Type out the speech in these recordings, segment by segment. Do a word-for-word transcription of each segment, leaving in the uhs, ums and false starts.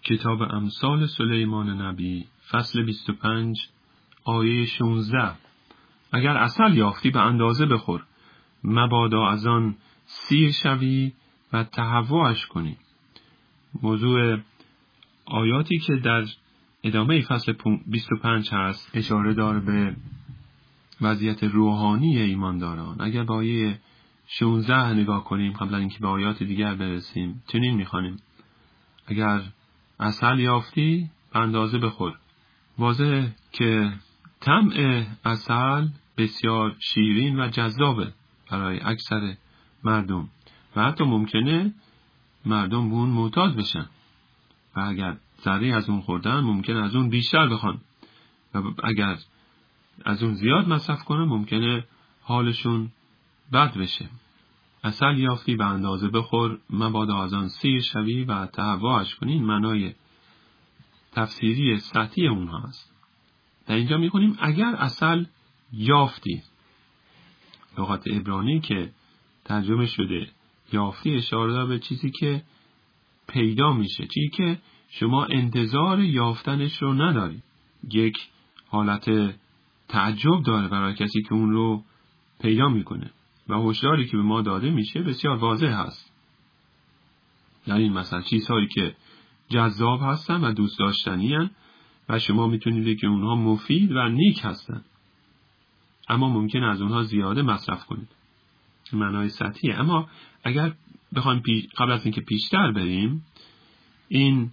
کتاب امثال سلیمان نبی فصل بیست و پنج آیه شانزده. اگر عسل یافتی به اندازه بخور، مبادا از آن سیر شوی و تهوعش کنی. موضوع آیاتی که در ادامه فصل بیست و پنج هست اشاره داره به وضعیت روحانی ایمانداران. اگر با آیه شانزده نگاه کنیم قبل از اینکه به آیات دیگر برسیم، چنین می‌خوانیم: اگر عسل یافتی به اندازه بخور. واضحه که طعم عسل بسیار شیرین و جذابه برای اکثر مردم و حتی ممکنه مردم به اون معتاد بشن و اگر ذره از اون خوردن ممکنه از اون بیشتر بخوان و اگر از اون زیاد مصرف کنن ممکنه حالشون بد بشه. عسل یافتی به اندازه بخور، مبادا از آن سیر شوی و تهوعش کنی. این معنای تفسیری سطحی اونها است. در اینجا می‌خونیم اگر عسل یافتی. لغت عبرانی که ترجمه شده یافتی اشاره داره به چیزی که پیدا میشه، چیزی که شما انتظار یافتنش رو نداری. یک حالت تعجب داره برای کسی که اون رو پیدا میکنه و هشداری که به ما داده میشه بسیار واضح هست. یعنی این مثلا چیزهایی که جذاب هستن و دوست داشتنی هستن و شما میتونید که اونها مفید و نیک هستن، اما ممکن از اونها زیاده مصرف کنید. معنای سطحیه. اما اگر بخوایم پیش... قبل از اینکه پیشتر بریم، این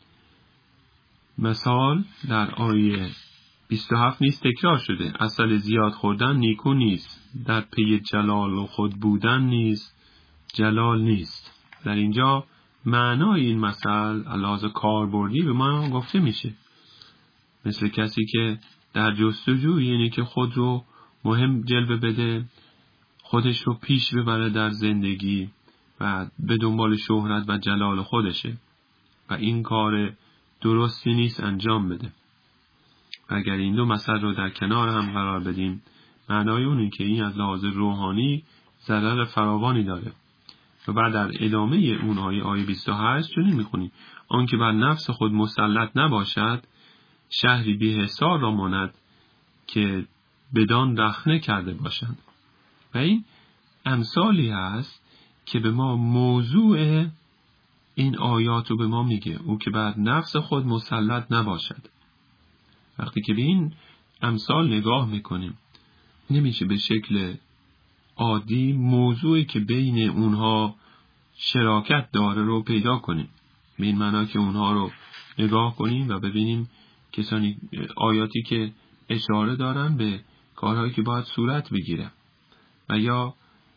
مثال در آیه بیست و هفت نیز تکرار شده. عسل زیاد خوردن نیکو نیست، در پی جلال و خود بودن نیز جلال نیست. در اینجا معنای این مثل علاوه کاربردی به ما گفته میشه، مثل کسی که در جستجو یعنی که خود رو مهم جلوه بده، خودش رو پیش ببره در زندگی و به دنبال شهرت و جلال خودشه و این کار درستی نیست انجام بده. اگر این دو مثل رو در کنار هم قرار بدیم، معنای اونه که این از لحاظ روحانی ضرر فراوانی داره. و بعد در ادامه اون آیه آیه بیست و هشت چنین میخونیم: آن که بر نفس خود مسلط نباشد، شهری بی حصار را ماند که بدان رخنه کرده باشند. و این امثالی هست که به ما موضوع این آیات رو به ما میگه، او که بر نفس خود مسلط نباشد. وقتی که به این امثال نگاه میکنیم نمیشه به شکل عادی موضوعی که بین اونها شراکت داره رو پیدا کنیم. به این معنا که اونها رو نگاه کنیم و ببینیم کسانی آیاتی که اشاره دارن به کارهایی که باید صورت بگیره و یا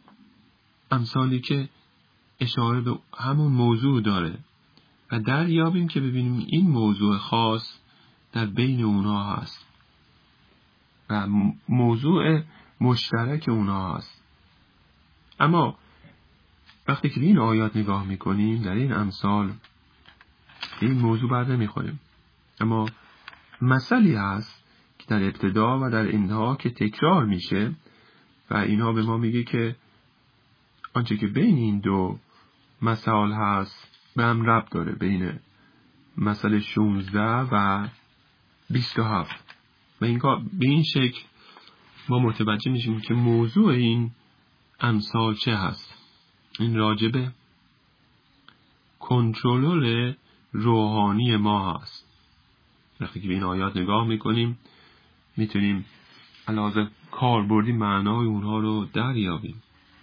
امثالی که اشاره به همون موضوع داره و دریابیم که ببینیم این موضوع خاص در بین اونها هست و موضوع مشترک اونها هست. اما وقتی که این آیات نگاه میکنیم در این امثال این موضوع بر نمیخوریم، اما مسئله هست که در ابتدا و در انتها که تکرار میشه و اینها به ما میگه که آنچه که بین این دو مثال هست به هم ربط داره، بین مثل شانزده و بیست و هفت. و این به این شکل ما متوجه میشیم که موضوع این امثال چه هست. این راجبه کنترل روحانی ما هست. وقتی که به این آیات نگاه میکنیم میتونیم علاوه کاربردی معنای اونها رو دریابیم.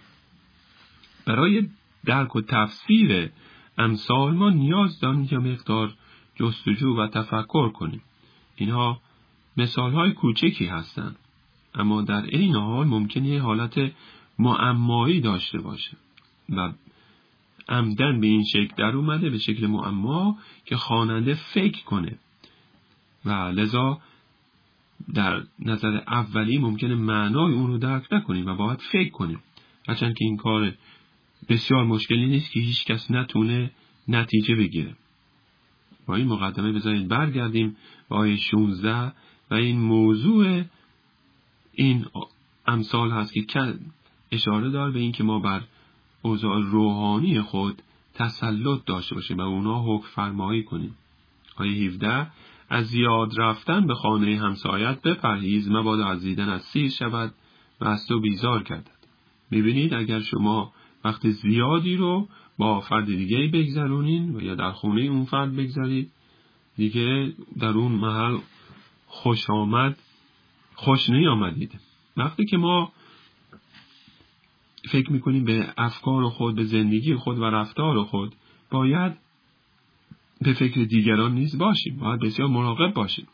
برای درک و تفسیر امثال ما نیاز داریم که مقدار جستجو و تفکر کنیم. اینها مثالهای کوچکی هستند، اما در این حال ممکنه یه حالت معمایی داشته باشه و عمدن به این شکل در اومده، به شکل معما که خواننده فکر کنه و لذا در نظر اولی ممکنه معنای اون رو درک نکنیم و باید فکر کنیم، هرچند که این کار بسیار مشکلی نیست که هیچ کس نتونه نتیجه بگیره. با این مقدمه بذارید برگردیم به آیه شانزده و این موضوع این امثال هست که اشاره داره به این که ما بر اوضاع روحانی خود تسلط داشته باشیم و اونا حکم فرمایی کنیم. آیه هفده از زیاد رفتن به خانه همسایت بپرهیز، مبادا از دیدن از سیر شود و از تو بیزار گردد. میبینید اگر شما وقت زیادی رو با فرد دیگه بگذرونین و یا در خونه اون فرد بگذارید، دیگه در اون محل خوش آمد خوش نیامدید. وقتی که ما فکر میکنیم به افکار خود، به زندگی خود و رفتار خود، باید به فکر دیگران نیز باشیم، باید بسیار مراقب باشیم.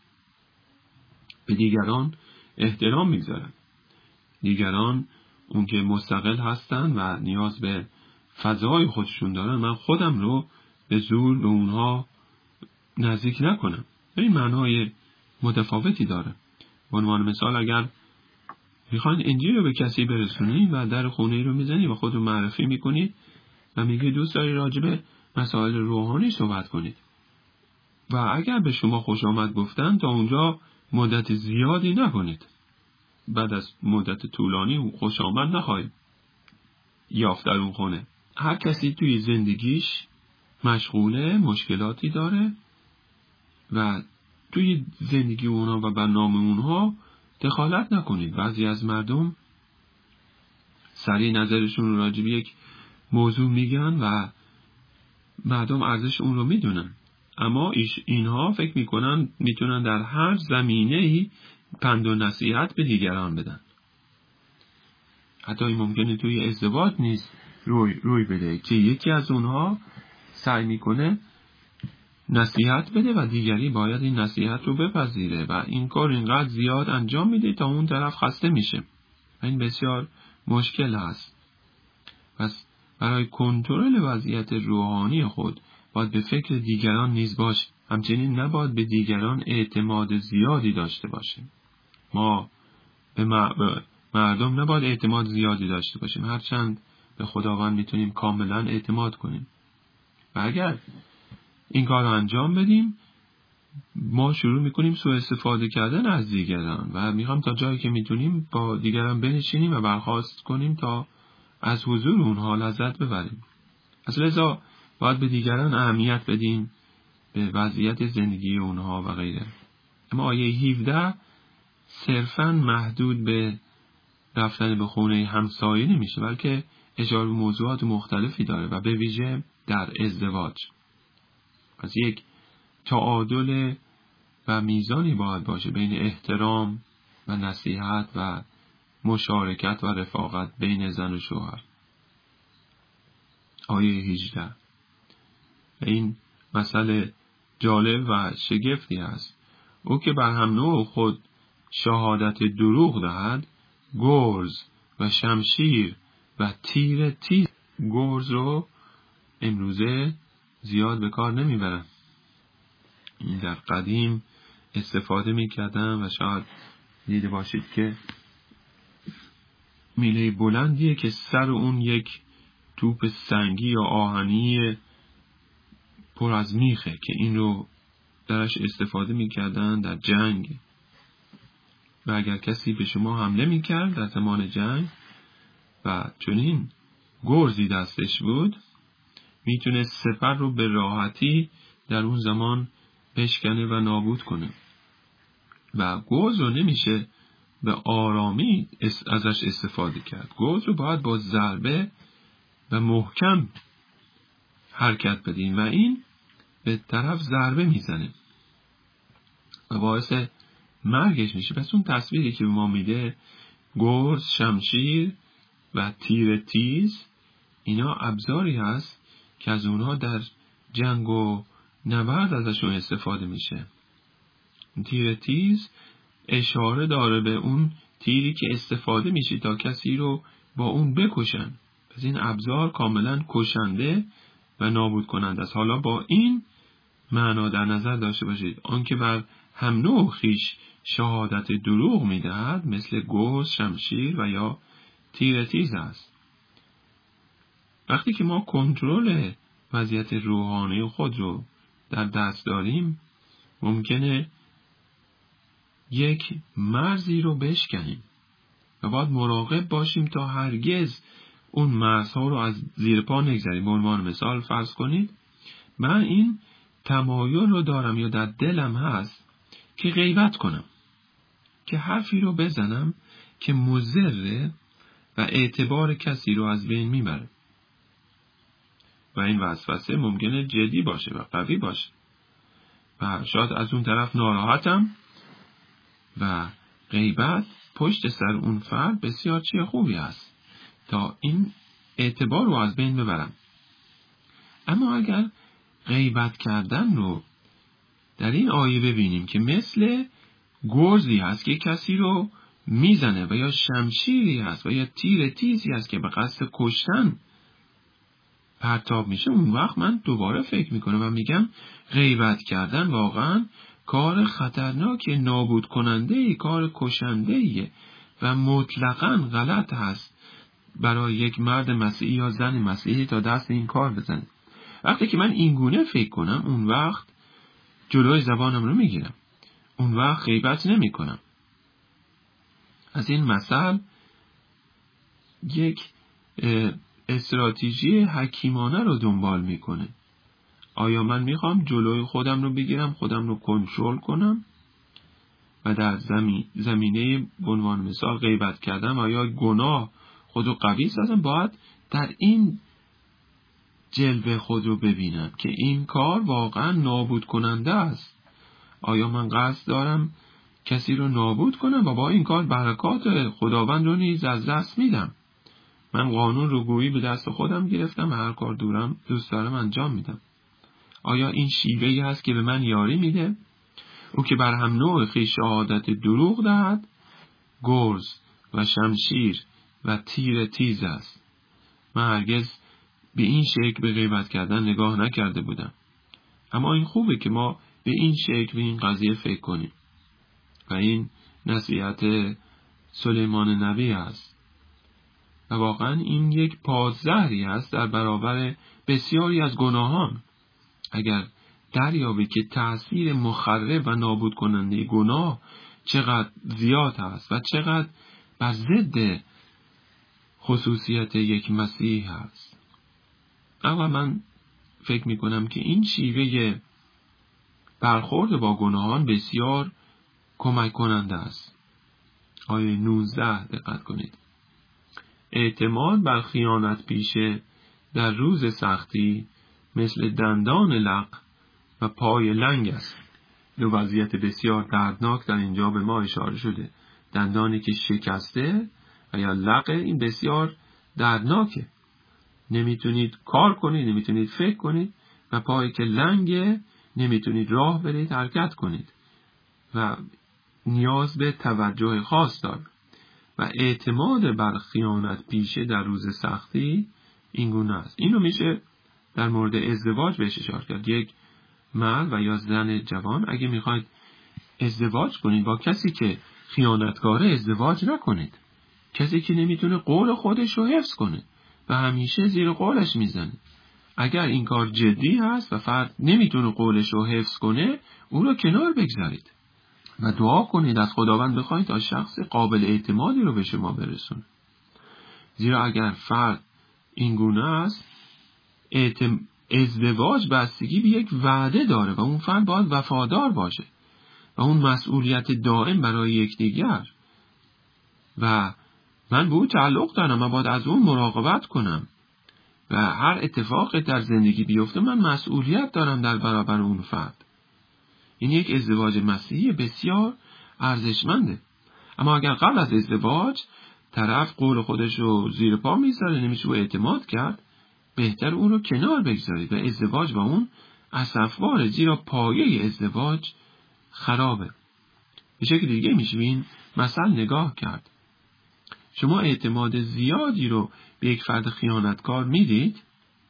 به دیگران احترام میگذارن. دیگران اون که مستقل هستن و نیاز به فضای خودشون دارن، من خودم رو به زور به اونها نزدیک نکنم. این معنای متفاوتی داره. به عنوان مثال اگر میخواین انجیل رو به کسی برسونید و در خونه رو میزنید و خود رو معرفی میکنید و میگه دوست داری راجع به مسائل روحانی صحبت کنید و اگر به شما خوش آمد گفتن تا اونجا مدت زیادی نکنید. بعد از مدت طولانی خوش آمد نخواهید یافت در اون خونه. هر کسی توی زندگیش مشغوله، مشکلاتی داره و توی زندگی اونها و برنامه اونها دخالت نکنید. بعضی از مردم سریع نظرشون رو راجع به یک موضوع میگن و مردم ارزش اون رو میدونن، اما ایش اینها فکر میکنن میتونن در هر زمینه‌ای پند و نصیحت به دیگران بدن. حتی این ممکنه توی ازدواج نیز روی, روی بده که یکی از اونها سعی میکنه نصیحت بده و دیگری باید این نصیحت رو بپذیره و این کار اینقدر زیاد انجام میده تا اون طرف خسته میشه. این بسیار مشکل هست. پس برای کنترل وضعیت روحانی خود باید به فکر دیگران نیز باشیم. همچنین نباید به دیگران اعتماد زیادی داشته باشیم. ما به مردم نباید اعتماد زیادی داشته باشیم، هرچند به خداوند میتونیم کاملا اعتماد کنیم. و اگر این کار رو انجام بدیم، ما شروع میکنیم سوء استفاده کردن از دیگران و میخوام تا جایی که میتونیم با دیگران بنشینیم و برخواست کنیم تا از حضور اونها لذت ببریم. از لذا باید به دیگران اهمیت بدیم، به وضعیت زندگی اونها و غیره. اما آیه هفده صرفاً محدود به رفتن به خونه همسایه نمیشه، بلکه اشاره به موضوعات مختلفی داره و به ویژه در ازدواج. از یک تعادل و میزانی باید باشه بین احترام و نصیحت و مشارکت و رفاقت بین زن و شوهر. آیه هجده و این مسئله جالب و شگفتی است. او که بر هم نوع خود شهادت دروغ دهد، گرز و شمشیر و تیر تیز. گرز رو امروزه زیاد به کار نمیبرن. این در قدیم استفاده میکردن و شاید دیده باشید که میله بلندیه که سر اون یک توپ سنگی یا آهنی پر از میخه که این رو درش استفاده میکردن در جنگ و اگر کسی به شما حمله میکرد در زمان جنگ و چنین گرزی دستش بود، میتونه سپر رو به راحتی در اون زمان بشکنه و نابود کنه و گرز رو نمیشه به آرامی ازش استفاده کرد. گرز رو باید با ضربه و محکم حرکت بدین و این به طرف ضربه میزنه و باعث مرگش میشه. پس اون تصویری که به ما میده، گرز، شمشیر و تیر تیز، اینا ابزاری هست که از اونها در جنگ و نبرد ازشون استفاده میشه. تیر تیز اشاره داره به اون تیری که استفاده میشه تا کسی رو با اون بکشن. پس این ابزار کاملا کشنده و نابود کننده است. حالا با این معنا در نظر داشته باشید آنکه بر هم نوع خویش شهادت دروغ میدهد مثل گرز، شمشیر و یا تیر تیز است. وقتی که ما کنترل وضعیت روحانی خود رو در دست داریم، ممکنه یک مرزی رو بشکنیم و باید مراقب باشیم تا هرگز اون مرزها رو از زیر پا نگذاریم. به عنوان مثال فرض کنید من این تمایل رو دارم یا در دلم هست که غیبت کنم، که حرفی رو بزنم که مضره و اعتبار کسی رو از بین میبره. و این وسوسه ممکنه جدی باشه و قوی باشه و شاید از اون طرف ناراحتم و غیبت پشت سر اون فرد بسیار چیز خوبی است تا این اعتبار رو از بین ببرم. اما اگر غیبت کردن رو در این آیه ببینیم که مثل گرزی هست که کسی رو میزنه و یا شمشیری هست و یا تیر تیزی هست که به قصد کشتن پرتاب میشه، اون وقت من دوباره فکر میکنم و میگم غیبت کردن واقعا کار خطرناک، نابود کننده، کار کشنده و مطلقاً غلط هست برای یک مرد مسیحی یا زن مسیحی تا دست این کار بزنه. وقتی که من این گونه فکر کنم اون وقت جلوی زبانم رو میگیرم، اون وقت غیبت نمی کنم. از این مثل یک استراتژی حکیمانه رو دنبال میکنه. آیا من میخوام جلوی خودم رو بگیرم، خودم رو کنترل کنم و در زمین زمینه به عنوان مثال غیبت کردم آیا گناه خود رو قوی سازم؟ باید در این جلوه خود رو ببینم که این کار واقعا نابود کننده است. آیا من قصد دارم کسی رو نابود کنم و با این کار برکات خداوند رو نیز از دست میدم؟ من قانون رو گویی به دست خودم گرفتم و هر کار دورم دوست دارم انجام میدم. آیا این شیوهی هست که به من یاری میده؟ او که بر هم نوع خویش شهادت دروغ دهد، گرز و شمشیر و تیر تیز است. من هرگز به این شکل به غیبت کردن نگاه نکرده بودم. اما این خوبه که ما به این شکل به این قضیه فکر کنیم و این نصیحت سلیمان نبی است و واقعا این یک پادزهری است در برابر بسیاری از گناهان. اگر دریابی که تأثیر مخرب و نابود کننده گناه چقدر زیاد هست و چقدر بر ضد خصوصیت یک مسیح هست. اما من فکر می کنم که این شیوه برخورد با گناهان بسیار کمک کننده است. آیه نوزده دقت کنید. اعتماد بر خیانت پیشه در روز سختی مثل دندان لق و پای لنگ است. دو وضعیت بسیار دردناک در اینجا به ما اشاره شده. دندانی که شکسته و یا لق، این بسیار دردناکه. نمیتونید کار کنید، نمیتونید فکر کنید، و پایی که لنگه نمیتونید راه برید، حرکت کنید و نیاز به توجه خاص داره. و اعتماد بر خیانت پیشه در روز سختی این گونه است. اینو میشه در مورد ازدواج بهش اشاره کرد. یک مرد و یا زن جوان اگه میخواید ازدواج کنید با کسی که خیانتکاره ازدواج نکنید. کسی که نمیتونه قول خودش رو حفظ کنه و همیشه زیر قولش میزنه. اگر این کار جدی هست و فرد نمیتونه قولش رو حفظ کنه، او رو کنار بگذارید و دعا کنید، از خداوند بخواید تا شخص قابل اعتمادی رو به شما برسونه. زیرا اگر فرد این گونه است، اعتم... ازدواج بستگی به یک وعده داره و اون فرد باید وفادار باشه و اون مسئولیت دائم برای یکدیگر و من به او تعلق دارم و باید از اون مراقبت کنم و هر اتفاقی در زندگی بیفته من مسئولیت دارم در برابر اون فرد. این یک ازدواج مسیحی بسیار ارزشمنده. اما اگر قبل از ازدواج طرف قول خودش رو زیر پا میذاره، نمیشه به اعتماد کرد، بهتر اون رو کنار بگذارید و ازدواج با اون اسفباره، زیرا پایه ازدواج خرابه. به شکل دیگه میشه به این مثل نگاه کرد. شما اعتماد زیادی رو به یک فرد خیانتکار میدید،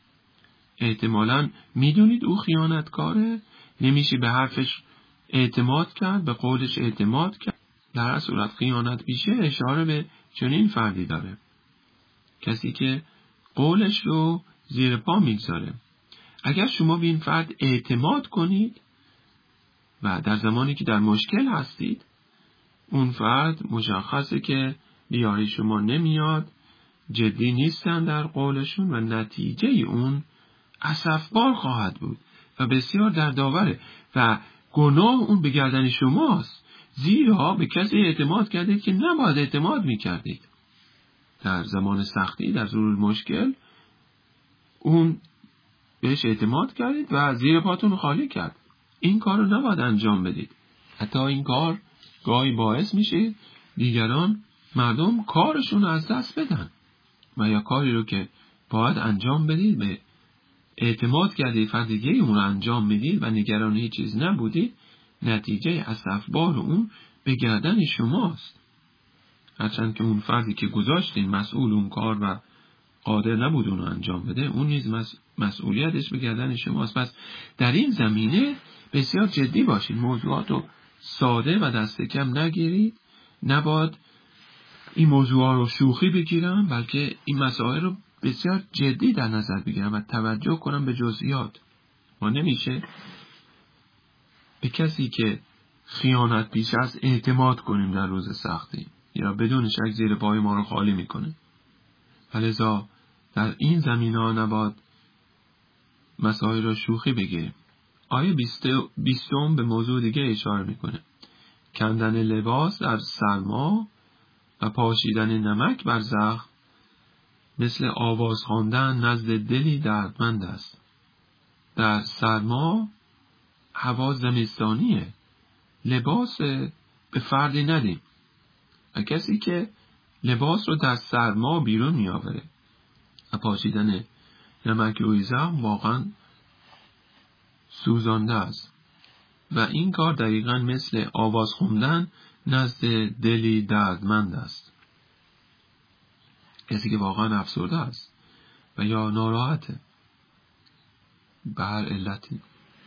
احتمالاً میدونید او خیانتکاره، نمیشه به حرفش اعتماد کرد، به قولش اعتماد کرد. در هر صورت خیانت پیشه اشاره به چنین فردی داره، کسی که قولش رو زیر پا میگذاره. اگر شما به این فرد اعتماد کنید و در زمانی که در مشکل هستید اون فرد مشخصه که بیاری شما نمیاد، جدی نیستن در قولشون و نتیجه اون اسفبار خواهد بود و بسیار دردآوره و گناه اون به گردن شماست، زیرا به کسی اعتماد کردید که نباید اعتماد میکردید. در زمان سختی، در ظروف مشکل، اون بهش اعتماد کردید و زیر پاتون خالی کرد. این کار رو نباید انجام بدید. حتی این کار گاهی باعث میشه دیگران، مردم کارشون رو از دست بدن و یا کاری رو که باید انجام بدید به اعتماد کردید فرد دیگه اون رو انجام میدید و نگران هیچ چیز نبودید، نتیجه اسفبار اون به گردن شماست. هرچند که اون فردی که گذاشتین مسئول اون کار و قادر نبود اون رو انجام بده، اون نیز مسئولیتش به گردن شماست. پس در این زمینه بسیار جدی باشید، موضوعات رو ساده و دست کم نگیرید. نباید این موضوعات رو شوخی بگیرم، بلکه این مسائل رو بسیار جدی در نظر بگیرم و توجه کنم به جزئیات. ما نمیشه به کسی که خیانت پیش است اعتماد کنیم در روز سختی یا بدون شک زیر پای ما رو خالی میکنه. لذا در این زمینه نباید مسائل رو شوخی بگیریم. آیه بیستم به موضوع دیگه اشاره میکنه. کندن لباس در سرما و پاشیدن نمک بر زخم مثل آواز خواندن نزد دلی دردمند است. در سرما هوا زمستانیه، لباس به فردی ندیم و کسی که لباس رو در سرما بیرون میآوره و پاشیدن نمک روی زخم واقعا سوزانده است و این کار دقیقاً مثل آواز خوندن نزد دلی دردمند است. کسی که واقعا افسرده است و یا ناراحته به هر علتی.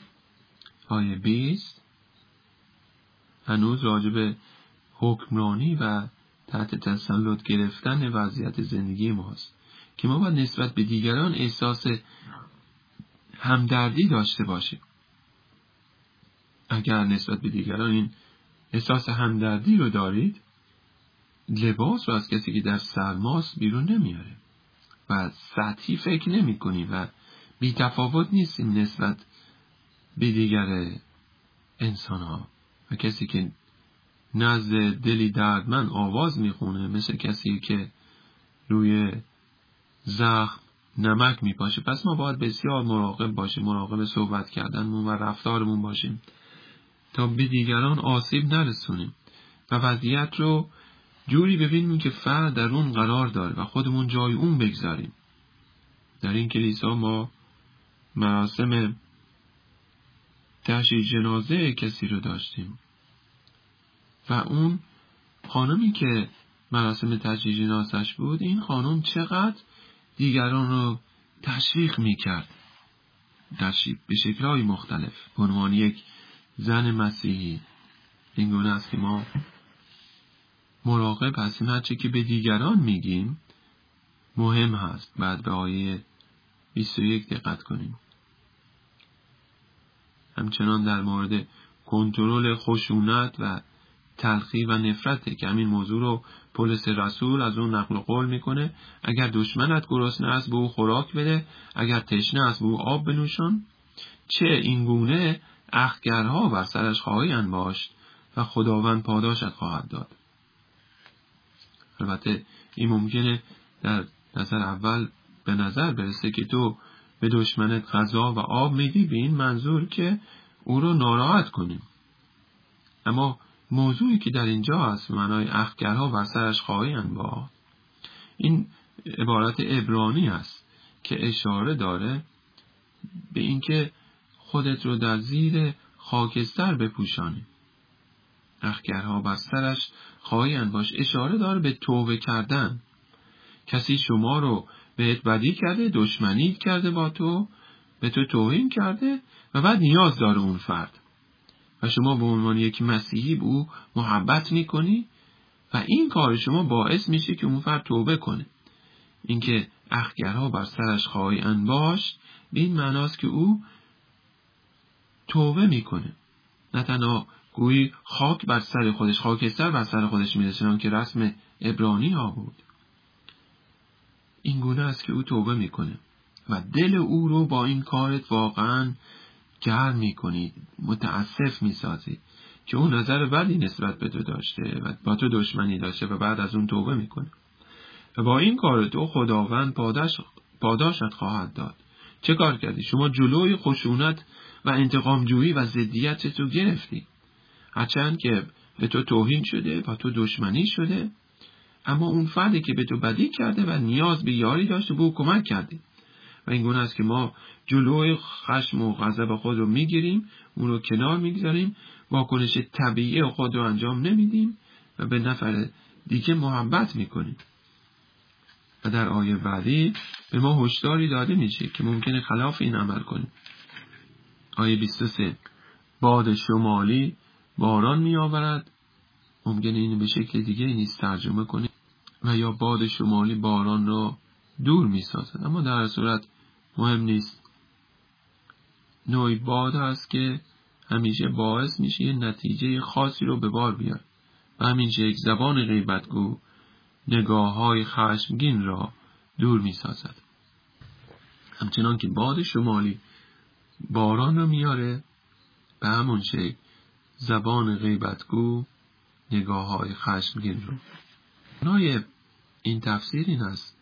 آیه بیست هنوز راجع به حکمرانی و تحت تسلط گرفتن وضعیت زندگی ماست که ما باید نسبت به دیگران احساس همدردی داشته باشیم. اگر نسبت به دیگران این احساس همدردی رو دارید، لباس رو از کسی که در سرماست بیرون نمیاره و سطحی فکر نمی کنی و بی تفاوت نیستیم نسبت به دیگر انسان ها. و کسی که نزد دلی دردمند آواز میخونه مثل کسی که روی زخم نمک میپاشه. پس ما باید بسیار مراقب باشیم، مراقب صحبت کردنمون و رفتارمون باشیم تا به دیگران آسیب نرسونیم و وضعیت رو جوری ببینیم که فرد در اون قرار داره و خودمون جای اون بگذاریم. در این کلیسا ما مراسم تشییع جنازه کسی رو داشتیم و اون خانمی که مراسم تشییع جنازش بود، این خانم چقدر دیگران رو تشویق میکرد تشویق به شکل‌های مختلف به عنوان یک زن مسیحی. این گونه است که ما مراقب هستیم هرچی که به دیگران میگیم مهم هست. بعد به آیه بیست و یک دقت کنیم. همچنان در مورد کنترل خشونت و تلخی و نفرته که همین موضوع رو پولس رسول از اون نقل قول میکنه. اگر دشمنت گرسنه است به او خوراک بده، اگر تشنه است به او آب بنوشان. چه این گونه اخگرها بر سرش خواهی انباشت و خداوند پاداشت خواهد داد. البته این ممکنه در نظر اول به نظر برسه که تو به دشمنت غذا و آب میدی به این منظور که او رو ناراحت کنیم. اما موضوعی که در اینجا هست معنای اخگرها بر سرش خواهی انباشت، این عبارت عبرانی است که اشاره داره به اینکه خودت رو در زیر خاکستر بپوشانی. اخگرها بر سرش خواهی انباشت اشاره داره به توبه کردن. کسی شما رو بهت بدی کرده، دشمنی کرده با تو، به تو توهین کرده و بعد نیاز داره اون فرد و شما به عنوان یک مسیحی به او محبت میکنی و این کار شما باعث میشه که اون فرد توبه کنه. اینکه اخگرها بر سرش خواهی انباشت به این معناست که او توبه میکنه. نه تنها گویی خاک بر سر خودش، خاکستر بر سر خودش میرسونن که رسم عبرانی ها بود. این گونه است که او توبه میکنه و دل او رو با این کارت واقعا گرم میکنی، متاسف میسازی که اون نظر بدی نسبت به تو داشته و با تو دشمنی داشته و بعد از اون توبه میکنه. و با این کار تو خداوند پاداش پاداشت خواهد داد. چه کار کردی؟ شما جلوی خشونت و انتقام جویی و ضدیت تو گرفتی. هرچند که به تو توهین شده، با تو دشمنی شده، اما اون فردی که به تو بدی کرده و نیاز به یاری داشته به او کمک کردی. و این گونه است که ما جلوی خشم و غضب خود رو میگیریم، اون رو کنار میگذاریم، واکنش طبیعی خود رو انجام نمیدیم و به نفر دیگه محبت میکنیم. و در آیه بعدی به ما هشداری داده میشه که ممکنه خلاف این عمل کنیم. آیه بیست و سه: باد شمالی باران میآورد. ممکنه اینو به شکل دیگه نیست ترجمه کنیم و یا باد شمالی باران رو دور میسازد، اما در صورت مهم نیست. نوعی باد هست که همیشه باعث میشه یه نتیجه خاصی رو به بار بیاره و همیشه یک زبان غیبتگو نگاه های خشمگین را دور میسازد. همچنان که باد شمالی باران رو میاره، به همون شکل زبان غیبتگو نگاه های خشمگین رو. معنای این تفسیر این است: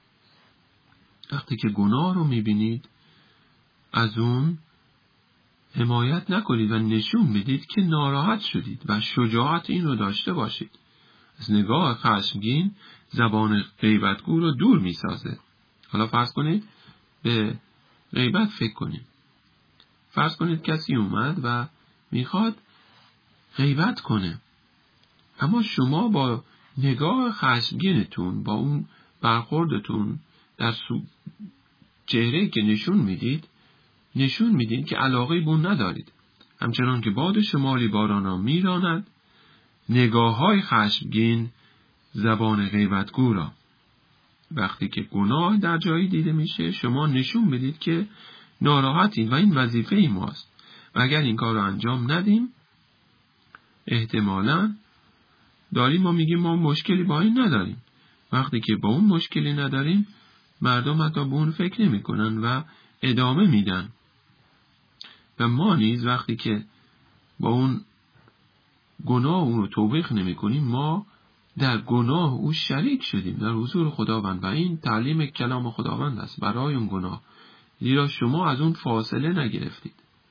وقتی که گناه رو میبینید از اون حمایت نکنید و نشون بدید که ناراحت شدید و شجاعت این رو داشته باشید. از نگاه خشمگین زبان غیبتگو رو دور میسازه. حالا فرض کنید به غیبت فکر کنید. فرض کنید کسی اومد و میخواد غیبت کنه، اما شما با نگاه خشمگینتون، با اون برخوردتون در چهره‌ای که نشون میدید، نشون میدید که علاقه به اون ندارید. همچنان که باد شمالی بارانا میراند، نگاه های خشمگین زبان غیبتگو را. وقتی که گناه در جایی دیده میشه، شما نشون بدید که ناراحتید و این وظیفه ای ماست و اگر این کار رو انجام ندیم، احتمالاً داریم ما میگیم ما مشکلی با این نداریم. وقتی که با اون مشکلی نداریم، مردم حتی به اون فکر نمی کنن و ادامه میدن. و ما نیز وقتی که با اون گناه اون رو توبیخ نمی کنیم، ما در گناه او شریک شدیم در حضور خداوند و این تعلیم کلام خداوند است برای اون گناه. زیرا شما از اون فاصله نگرفتید.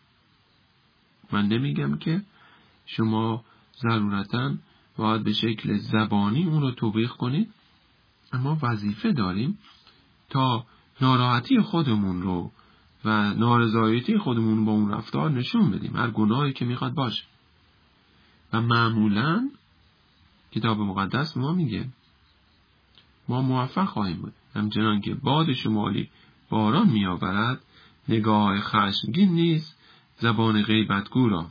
من نمیگم که شما ضرورتاً باید به شکل زبانی اون رو توبیخ کنید، اما وظیفه داریم تا ناراحتی خودمون رو و نارضایتی خودمون با اون رفتار نشون بدیم، هر گناهی که میخواد باشه. و معمولاً کتاب مقدس ما میگه ما موفق خواهیم بود. همچنان که باد شمالی باران میآورد، نگاه خشمگین نیز زبان غیبتگو را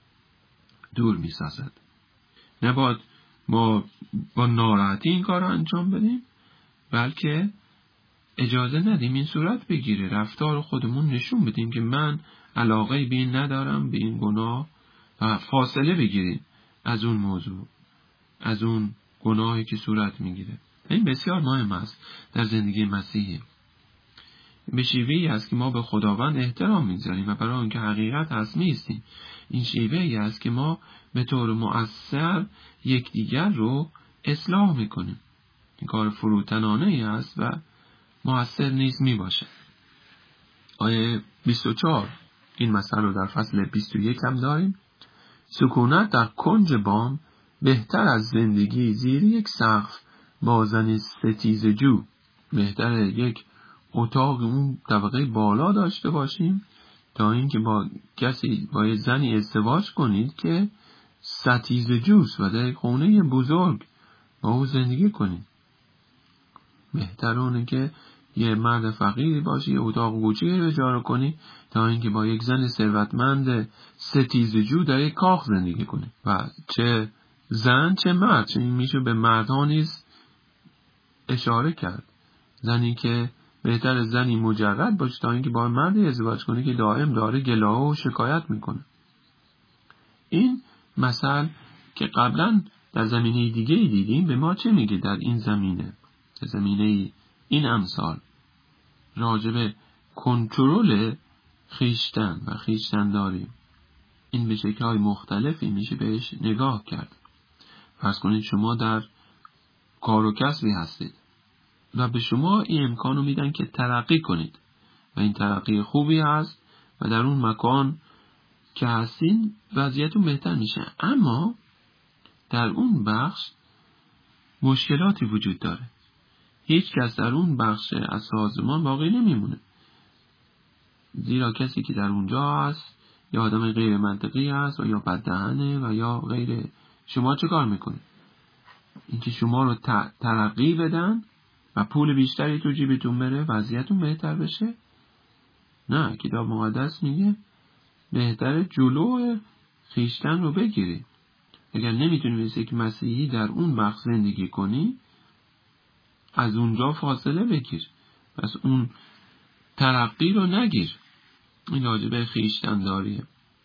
دور میسازد. نباید ما با ناراحتی این کار را انجام بدیم، بلکه اجازه ندیم این صورت بگیره. رفتار خودمون نشون بدیم که من علاقه به این ندارم، به این گناه، و فاصله بگیریم از اون موضوع، از اون گناهی که صورت میگیره. این بسیار مهم است در زندگی مسیحی. به شیوهی است که ما به خداوند احترام میگذاریم و برای اینکه حقیقت هست میستیم. این شیوهی است که ما به طور مؤثر یکدیگر رو اصلاح میکنیم. این کار فروتنانه ای است و مؤثر نیز میباشه. آیه بیست و چهار این مسئله رو در فصل بیست و یک هم داریم. سکونت در کنج بام بهتر از زندگی زیر یک سقف با زن ستیزجو. بهتر یک اتاق اون طبقه بالا داشته باشیم تا اینکه با کسی با یه زنی ازدواج کنید که ستیزجوست و در خونه بزرگ با او زندگی کنید. بهتر اونه که یه مرد فقیری باشی، یه اتاق کوچیکی رو اجاره کنی تا اینکه با یک زن ثروتمند ستیزجو در یک کاخ زندگی کنی. و چه زن چه مرد، چه این میشه به مردها نیز اشاره کرد. زنی که بهتر زنی مجرد باشه تا اینکه با مردی ازدواج کنه که دائم داره گلایه و شکایت میکنه. این مثل که قبلا در زمینه دیگه دیدیم به ما چه میگه در این زمینه؟ زمینه این امثال راجب کنترل خیشتن و خیشتن داریم، این به شکل‌های مختلفی میشه بهش نگاه کرد. فرض کنید شما در کار و کسبی هستید و به شما این امکانو میدن که ترقی کنید و این ترقی خوبی هست و در اون مکان که هستین وضعیتون بهتر میشه، اما در اون بخش مشکلاتی وجود داره. هیچ کس در اون بخش از سازمان باقی نمیمونه، زیرا کسی که در اونجا هست یا آدم غیر منطقی هست و یا بددهنه و یا غیره. شما چه کار میکنید؟ اینکه شما رو ترقی بدن و پول بیشتری تو جیبتون بره، وضعیتون بهتر بشه؟ نه، کتاب مقدس میگه بهتره جلو خیشتن رو بگیری. اگر نمیتونی مثل یک مسیحی در اون بخش زندگی کنی، از اونجا فاصله بگیر، پس اون ترقی رو نگیر. این راجبه خیشتن داریه.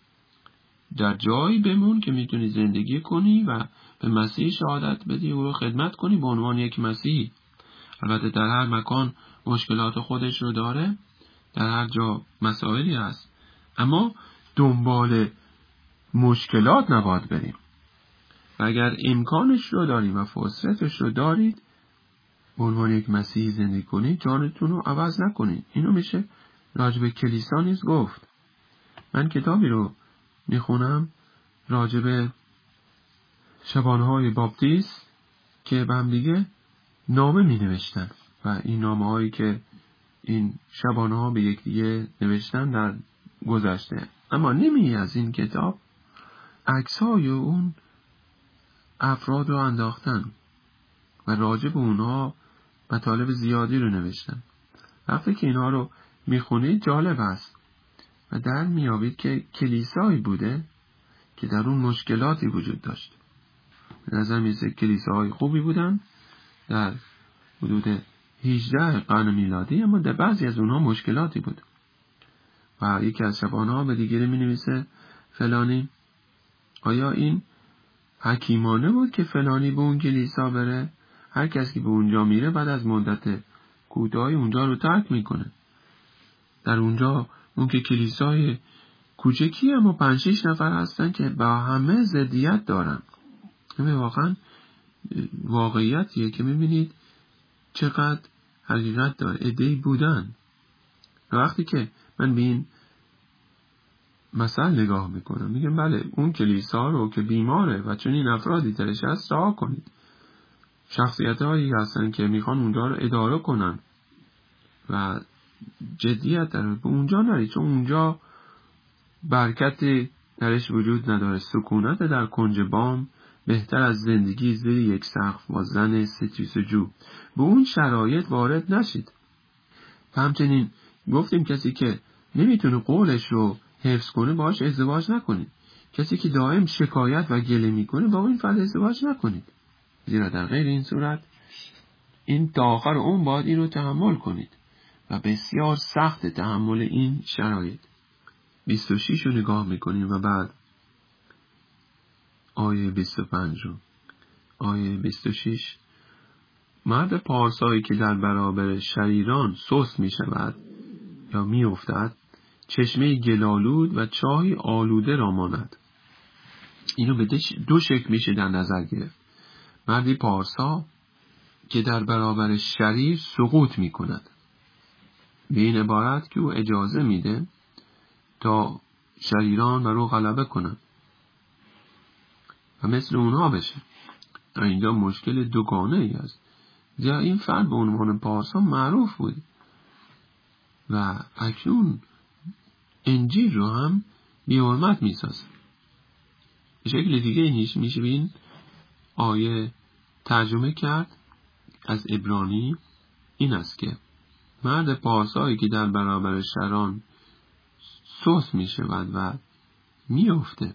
در جایی بمون که میتونی زندگی کنی و به مسیح شهادت بدی، او رو خدمت کنی به عنوان یک مسیحی. البته در هر مکان مشکلات خودش رو داره، در هر جا مسائلی هست، اما دنبال مشکلات نباید بریم. و اگر امکانش رو داریم و فرصتش رو دارید به عنوان یک مسیحی زندگی کنید، جانتون رو عوض نکنید. اینو میشه راجب کلیسا نیز گفت. من کتابی رو میخونم راجب شبانه‌های باپتیست که به هم دیگه نامه می نوشتن و این نامه هایی که این شبانه‌ها به یک دیگه نوشتن در گذشته، اما نیمی از این کتاب عکس‌های اون افراد رو انداختن و راجب اونها مطالب زیادی رو نوشتن. وقتی که اینها رو میخونید جالب است و در میابید که کلیسایی بوده که در اون مشکلاتی وجود داشت. به نظر میسه کلیساهای خوبی بودن در حدود هجده قرن میلادی، اما در بعضی از اونها مشکلاتی بود و یکی از شبانه‌ها به دیگری می نویسه فلانی آیا این حکیمانه بود که فلانی به اون کلیسا بره؟ هر کسی که به اونجا میره بعد از مدت کوتاهی اونجا رو ترک میکنه. در اونجا اون که کلیسای کوچکی اما پنج شش نفر هستن که با همه ضدیت دارن. همه واقعا واقعیتیه که میبینید چقدر حقیقت داره. عده‌ای بودن و وقتی که من به این مثلا نگاه میکنم میگم بله اون کلیسا رو که بیماره و چون این افرادی درش هست رها کنید. شخصیت هایی هستن که میخوان اونجا رو اداره کنن و جدیت داره به اونجا نرید، چون اونجا برکت درش وجود نداره. سکونت در کنج بام بهتر از زندگی زیر یک سقف با زن ستیزجو. به اون شرایط وارد نشید. و همچنین گفتیم کسی که نمیتونه قولش رو حفظ کنه باهاش ازدواج نکنید. کسی که دائم شکایت و گله میکنه با این فرد ازدواج نکنید، زیرا در غیر این صورت این تا آخر اون باید این رو تحمل کنید و بسیار سخت تحمل این شرایط. بیست و شش رو نگاه میکنیم و بعد آیه بیست و پنج رو. آیه بیست و شش مرد پارسایی که در برابر شریران سست می شود یا می افتد چشمه گلالود و چاهی آلوده را ماند. اینو به دو شکل میشه در نظر گرفت. مردی پارسا که در برابر شریر سقوط می کند، به این عبارت که او اجازه میده تا شریران بر او غلبه کنند و مثل اونها بشه. اینجا مشکل دوگانه ای است، زیرا این فرد به عنوان پارسا معروف بود و اکنون انجیل رو هم بی حرمت می سازه. به شکل دیگه نیش میشه این آیه ترجمه کرد از عبرانی این است که مرد پارسایی که در برابر شران سست می شود و می افته،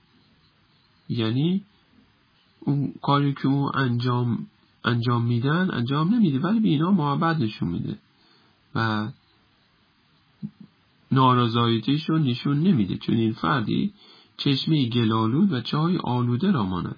یعنی اون کاری که اون انجام انجام میدن انجام نمیده ولی به اینا محبت نشون میده و نارضایتیش رو نشون نمیده، چون این فردی چشمه گلالود و چای آلوده را ماند.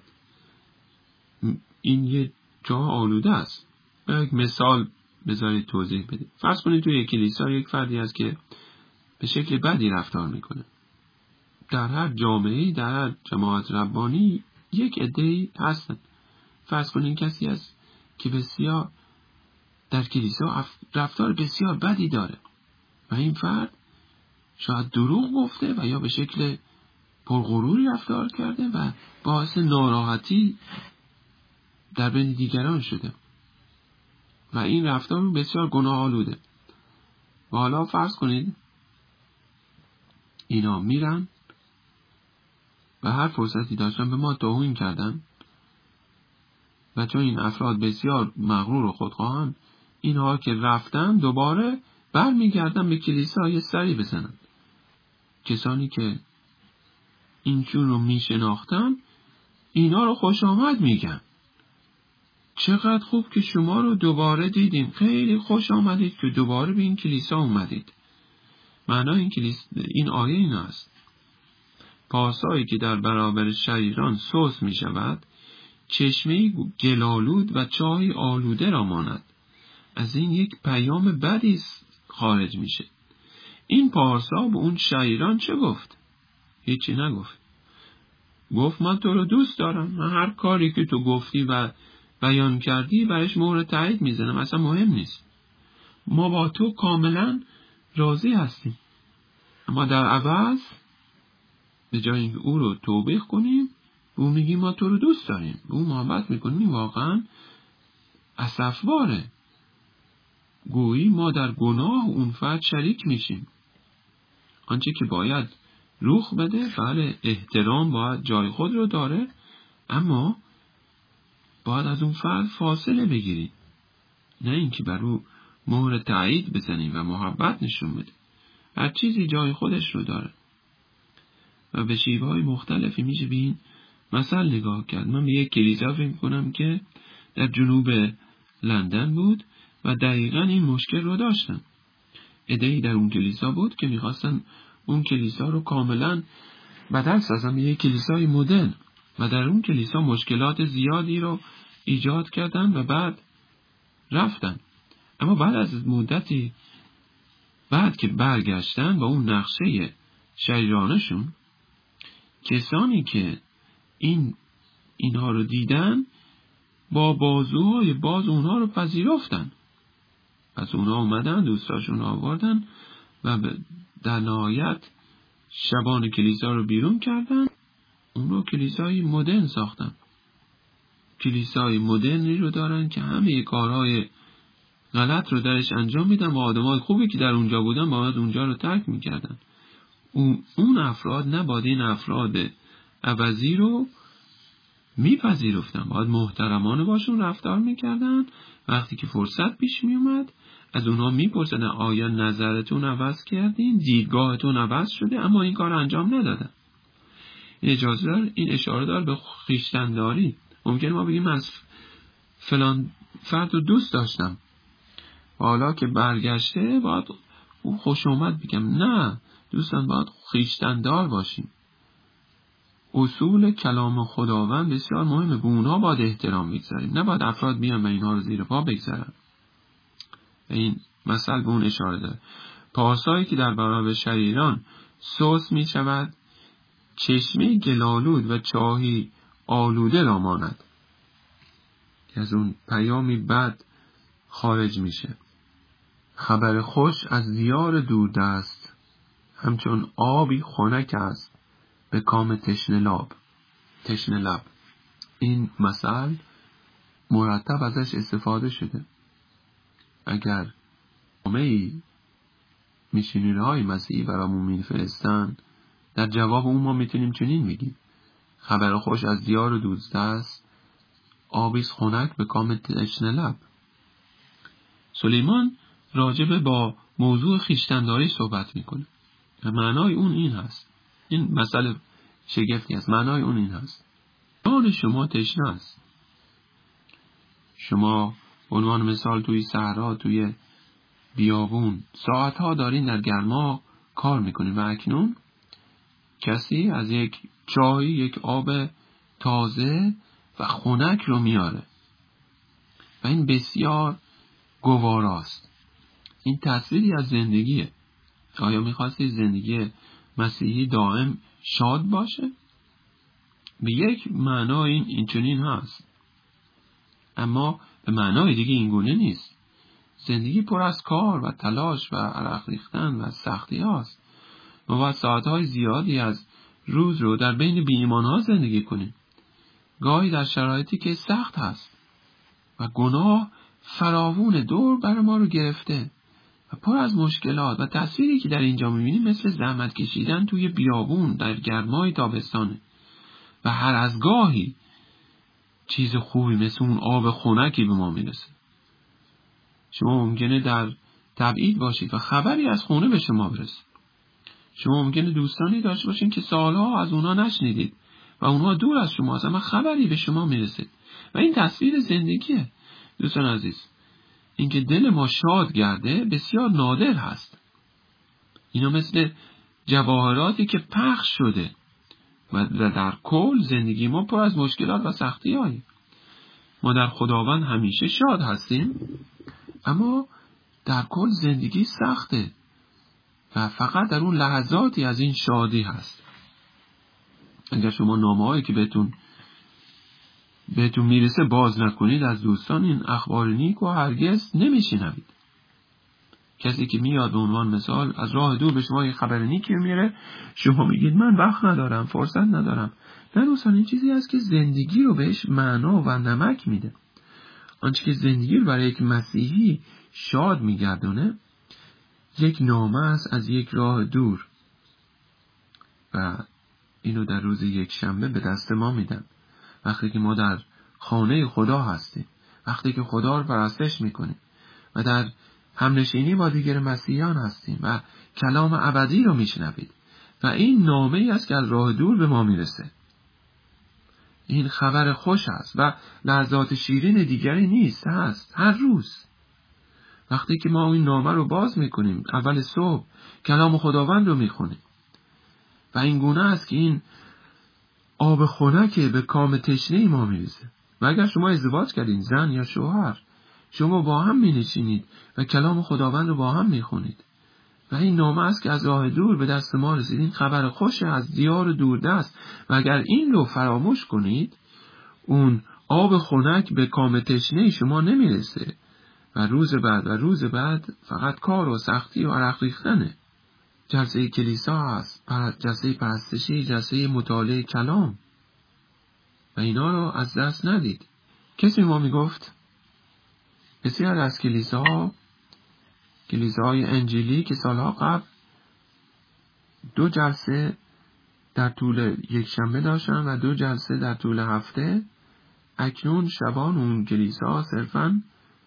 این یه جا آلوده است. یک مثال بذارید توضیح بده. فرض کنید توی یک کلیسا یک فردی هست که به شکل بدی رفتار میکنه. در هر جامعه‌ای، در هر جماعت ربانی یک عده‌ای هستن. فرض کنین کسی هست که بسیار در کلیسا رفتار بسیار بدی داره و این فرد شاید دروغ گفته و یا به شکل پرغروری رفتار کرده و باعث ناراحتی در بین دیگران شده و این رفتار بسیار گناه آلوده. و حالا فرض کنید اینا میرن و هر فرصتی داشتن به ما توهین کردن و چون این افراد بسیار مغرور و خودخواهن، اینها که رفتن دوباره برمیگردن به کلیسا یه سری بزنن. کسانی که اینچون رو میشناختن اینا رو خوش آمد میگن. چقدر خوب که شما رو دوباره دیدیم، خیلی خوش آمدید که دوباره به این کلیسا اومدید. معنای این کلیس... این آیه این است: پارسایی که در برابر شریران سوس می شود، چشمه‌ای گلالود و چاهی آلوده را ماند. از این یک پیام بدی خارج میشه. این پارسا به اون شریران چه گفت؟ هیچی نگفت. گفت من تو رو دوست دارم، من هر کاری که تو گفتی و بیان کردی برایش مهر تایید میزنم، اصلا مهم نیست، ما با تو کاملا راضی هستیم. اما در عوض به جای اینکه او رو توبیخ کنیم، او میگیم ما تو رو دوست داریم، او محبت میکنیم، واقعا اسفباره. گویی ما در گناه اون فرد شریک میشیم. آنچه که باید رخ بده، بله احترام باید جای خود رو داره، اما باید از اون فرد فاصله بگیریم، نه اینکه بر او مهر تایید بزنیم و محبت نشون بدیم. هر چیزی جای خودش رو داره و به شیوه‌های مختلفی میشه به این مثل نگاه کرد. من به یک کلیسا فکر کنم که در جنوب لندن بود و دقیقاً این مشکل رو داشتن. عده‌ای در اون کلیسا بود که میخواستن اون کلیسا رو کاملاً بدل سازن به یک کلیسای مدرن و در اون کلیسا مشکلات زیادی رو ایجاد کردن و بعد رفتن. اما بعد از مدتی بعد که برگشتن با اون نقشه شریرانشون، کسانی که این اینها رو دیدن با بازوهای باز اونها رو پذیرفتن. پس اونها اومدن دوستاشون آوردن و در نهایت شبان کلیسا رو بیرون کردن، اون رو کلیسای مدرن ساختن. کلیسای مدرنی رو دارن که همه کارهای غلط رو درش انجام میدن و آدمای خوبی که در اونجا بودن باید اونجا رو ترک میکردن. اون افراد نباید این افراد عوضی رو میپذیرفتن، باید محترمانه باشون رفتار میکردن. وقتی که فرصت پیش میومد از اونها میپرسن آیا نظرتون عوض کردین، دیدگاهتون عوض شده، اما این کار انجام ندادن. این اجازه دار، این اشاره دار به خویشتن‌داری. ممکنه ما بگیم از فلان فرد رو دوست داشتم، حالا که برگشته باید اون خوش اومد بگم. نه دوستان، باید خویشتن‌دار باشیم. اصول کلام خداوند بسیار مهمه، به اونها باید احترام بگذاریم، نباید افراد بیان و اینها رو زیر پا بگذارن. این مثل به اون اشاره داره. پارسایی که در برابر شریران سوس می شود، چشمه گلالود و چاهی آلوده را ماند. از اون پیامی بد خارج میشه. خبر خوش از دیار دوردست همچون آبی خنک است به کام تشنه لب. تشنه لب. این مثل مرتب ازش استفاده شده. اگر جامعه‌ای میشنیرهای مسیحی برامون میفرستن، در جواب اون ما میتونیم چنین بگیم: خبر خوش از دیار دوردست آبی خنک به کام تشنه لب. سلیمان راجب با موضوع خویشتن‌داری صحبت میکنه و معنای اون این هست. این مسئله شگفتی است. معنای اون این هست: جان شما تشنه است. شما به عنوان مثال توی صحرا، توی بیابون ساعتها دارین در گرما کار میکنین و اکنون کسی از یک چای یک آب تازه و خنک رو میاره و این بسیار گواراست. این تصویری از زندگیه. آیا میخواستی زندگی مسیحی دائم شاد باشه؟ به یک معنا این اینچنین هست، اما به معنای دیگه اینگونه نیست. زندگی پر از کار و تلاش و عرق ریختن و سختی هاست. ما باید ساعتهای زیادی از روز رو در بین بی ایمان ها زندگی کنیم، گاهی در شرایطی که سخت هست و گناه فراوون دور بر ما رو گرفته و پر از مشکلات، و تصویری که در اینجا می‌بینیم مثل زحمت کشیدن توی بیابون در گرمای تابستانه و هر از گاهی چیز خوبی مثل اون آب خنکی به ما میرسه. شما ممکنه در تبعید باشید و خبری از خونه به شما برسه. شما ممکنه دوستانی داشته باشین که سالها از اونها نشنیدید و اونها دور از شما هستن، اما خبری به شما میرسه و این تصویر زندگیه. دوستان عزیز، اینکه دل ما شاد گرده بسیار نادر هست. اینا مثل جواهراتی که پخش شده و در کل زندگی ما پر از مشکلات و سختی هایی. ما در خداوند همیشه شاد هستیم، اما در کل زندگی سخته و فقط در اون لحظاتی از این شادی هست. اگر شما نامه‌هایی که بهتون بهتون میرسه باز نکنید از دوستان، این اخبار نیک و هرگز نمیشنوید. کسی که میاد به عنوان مثال از راه دور به شما یه خبر نیکی میاره، شما میگید من وقت ندارم، فرصت ندارم. نه دوستان، این چیزی است که زندگی رو بهش معنا و نمک میده. آنچه که زندگی رو برای یک مسیحی شاد میگردونه یک نامه است از یک راه دور و اینو در روز یک شنبه به دست ما میدن. وقتی که ما در خانه خدا هستیم، وقتی که خدا رو پرستش میکنیم و در همنشینی با دیگر مسیحیان هستیم و کلام ابدی رو میشنوید و این نامه ای است که از راه دور به ما میرسه. این خبر خوش است و لحظات شیرین دیگری نیست، هست هر روز. وقتی که ما این نامه رو باز میکنیم، اول صبح کلام خداوند رو میخونیم و این گونه است که این آب خنک به کام تشنه ما میرسه. و اگر شما ازدواج کردین، زن یا شوهر، شما با هم می نشینید و کلام خداوند رو با هم می خونید و این نامه است که از راه دور به دست ما رسید. این خبر خوش از دیار دوردست و اگر این رو فراموش کنید، اون آب خنک به کام تشنه شما نمی رسه و روز بعد و روز بعد فقط کار و سختی و عرق ریختنه. جلسه کلیسا هست، جلسه پرستشی، جلسه مطالعه کلام و اینا رو از دست ندید. کسی ما می گفت بسیار از کلیساها، کلیساهای انجیلی که سالها قبل دو جلسه در طول یک شنبه داشتن و دو جلسه در طول هفته، اکنون شبان اون کلیسا صرفاً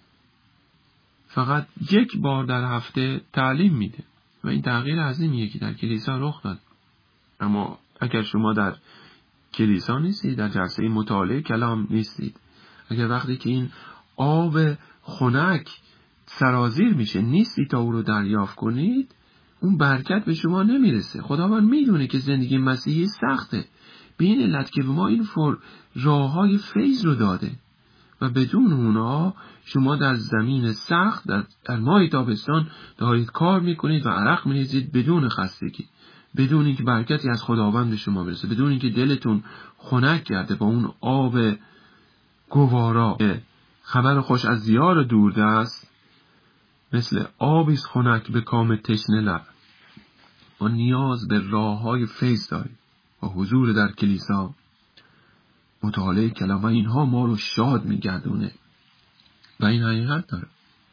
فقط یک بار در هفته تعلیم میده و این تغییر عظیمیه که در کلیسا رخ داد. اما اگر شما در کلیسا نیستید، در جلسه مطالعه کلام نیستید، اگر وقتی که این آب خنک سرازیر میشه نیستی تا او رو دریافت کنید، اون برکت به شما نمیرسه. خداوند میدونه که زندگی مسیحی سخته، به این علت که به ما این فر راههای فیض رو داده و بدون اونا شما در زمین سخت در, در ماه تابستان دارید کار میکنید و عرق میریزید بدون خستگی، بدون اینکه برکتی از خداوند به شما برسه، بدون اینکه دلتون خنک کرده با اون آب گوارا. خبر خوش از دیار دوردست مثل آبی خنک به کام تشنه لب. ما نیاز به راههای فیض داریم و حضور در کلیسا، مطالعه کلام و اینها ما رو شاد میگردونه و این حقیقت داره.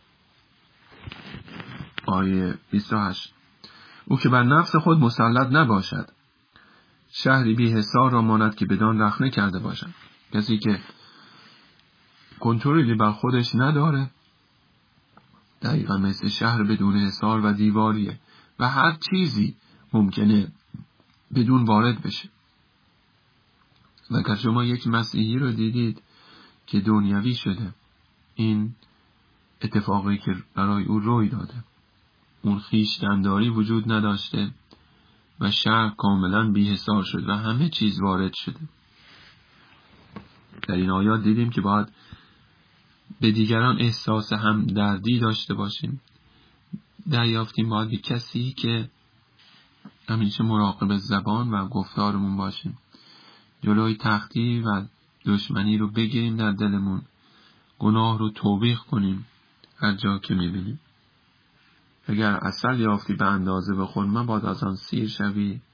آیه بیست و هشت: او که بر نفس خود مسلط نباشد، شهری بی حصار را ماند که بدان رخنه کرده باشد. کسی که کنترلی بر خودش نداره دقیقا مثل شهر بدون حصار و دیواریه و هر چیزی ممکنه بدون وارد بشه. و اگر شما یک مسیحی رو دیدید که دنیوی شده، این اتفاقی که برای او روی داده، اون خویشتن‌داری وجود نداشته و شهر کاملا بی‌حصار شد و همه چیز وارد شده. در این آیات دیدیم که باید به دیگران احساس همدردی داشته باشیم، دریافتیم باید یک کسی که همیشه مراقب زبان و گفتارمون باشیم، جلوی تختی و دشمنی رو بگیریم در دلمون، گناه رو توبیخ کنیم هر جا که میبینیم. اگر عسل یافتی به اندازه بخور، مباد از آن سیر شوی